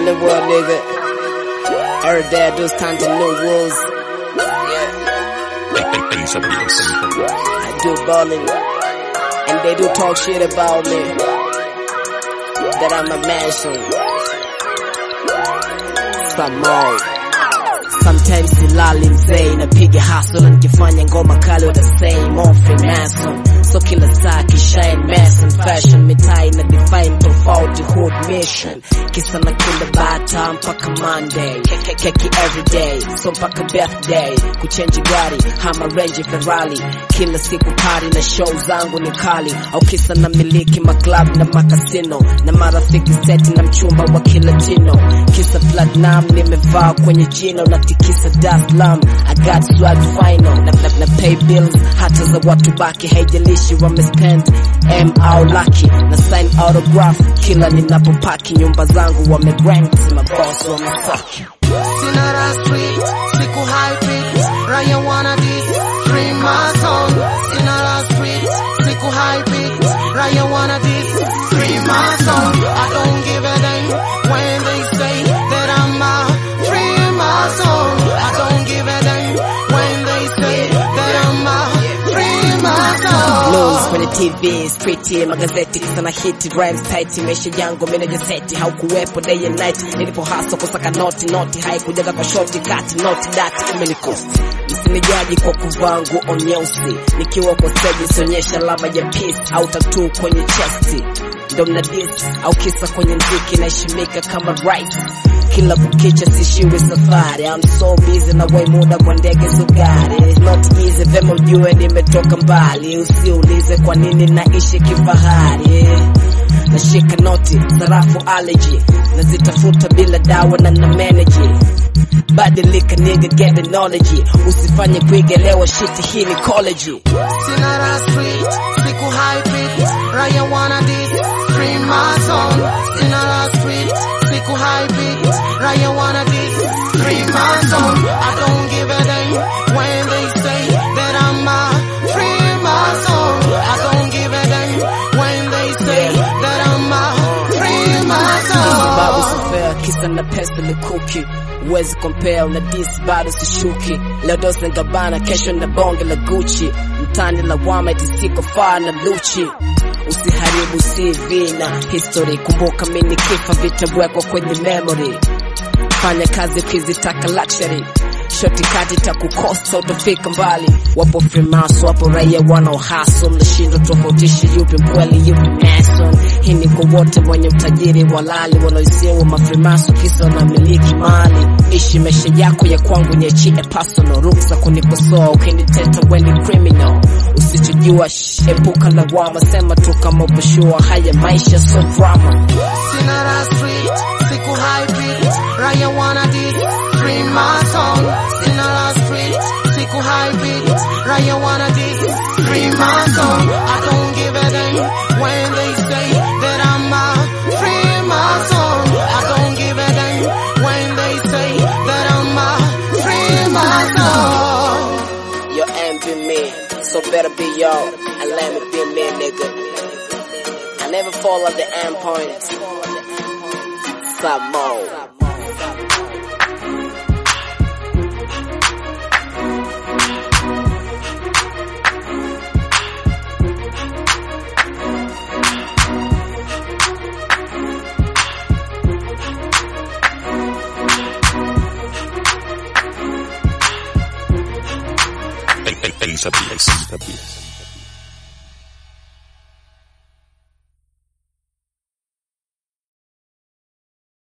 the world, nigga. Every day I do standing new rules. I do ballin', and they do talk shit about me, that I'm a mansion. Some more. Sometimes silali mzee napiga hustle na nikifanya ngoma kali with the same old Freemason. So kila saa kishine mason fashion mitai na define tofauti hood mission. Kisa na kila bata mpaka Monday, keki everyday, so mpaka birthday. Kuchange gari, hama Range Ferrari, kila siku party na show zangu ni kali. Au kisa na miliki maclub na makasino, na marafiki seti na mchumba wa kila jino. Kisa platinum nimevaa kwenye jino na tikisa Dar es Salaam, I got swag final. Na pay bills hata za watu baki, haijalishi wamespend M au lucky. Na sign autograph kila ninapopaki, nyumba zangu wamerank, maboss wamesaki. Sina ra street, siku high beat, raya wanna diss, Freemason. Sina ra street, siku high beat, raya wanna diss, Freemason. I don't give a damn when they say that I'm a Freemason. I don't give a damn when they say that I'm a Freemason. News kwenye TV, street, magazeti, kisa na hit, rhymes tight, maisha yangu manager seti, haukuwepo day and night, nilipo hustle kusaka noti, haikujaga kwa shorty cut, noti dati, imenikosti. Msinijaji kwa kuvaa nguo nyeusi, nikiwa kwa stage sionyesha alama ya peace, au tattoo kwenye chesti, ndo mna diss, au kisa kwenye mziki naheshimika kama rice. Kila kukicha sishiwi safari, I'm so busy na way muda kwa ndege sugari. It's not easy, vema ujue nimetoka mbali, usiulize kwa nini naishi kifahari. Nashika noti, sarafu allergy, nazitafuta bila dawa na manage. Badilika nigga, get the knowledge, usifanye kuigelewa shit, hii ni college. Sina ra street, siku high beat, raya wanna diss, Freemason. Sina ra street, siku high beat, raya wanna diss, Freemason. I don't give a damn when they say that I'm a Freemason. I don't give a damn when they say that I'm a Freemason. Babu sifea, kisa na pesa likuki, uwezi compare, una diss bado sishuki. Leo Dolce & Gabbana, kesho na bonge la Gucci, mtani la wama itisiko faa na Luchi. Usiharibu CV na history, kumbuka mini kifa vitawekwa kwenye memory. Fanya kazi ukizitaka luxury, shoti kati takukosta utafika mbali. Wapo Freemason, wapo raia wanaohustle, mnashindwa tofautisha yupi mkweli yupi mason. Hii ni kwa wote wenye utajiri walali, wanaoisiwa ma-Freemason kisa na miliki mali. Ishi maisha yako, ya kwangu niachie personal, ruksa kunikosoa ukiniteta weni criminal. Usichojua epuka lawama, sema tu kama uposhua, haya maisha so drama. Sina ra street, siku high beat, raya wanna diss, Freemason. Sina ra street, siku high beat, raya wanna diss, Freemason. I don't give a damn when they say that I'm a Freemason. I don't give a damn when they say that I'm a Freemason. You envy me, so better be yo, and let me be me, nigga. I never fall at the end point. Some more. Sabías.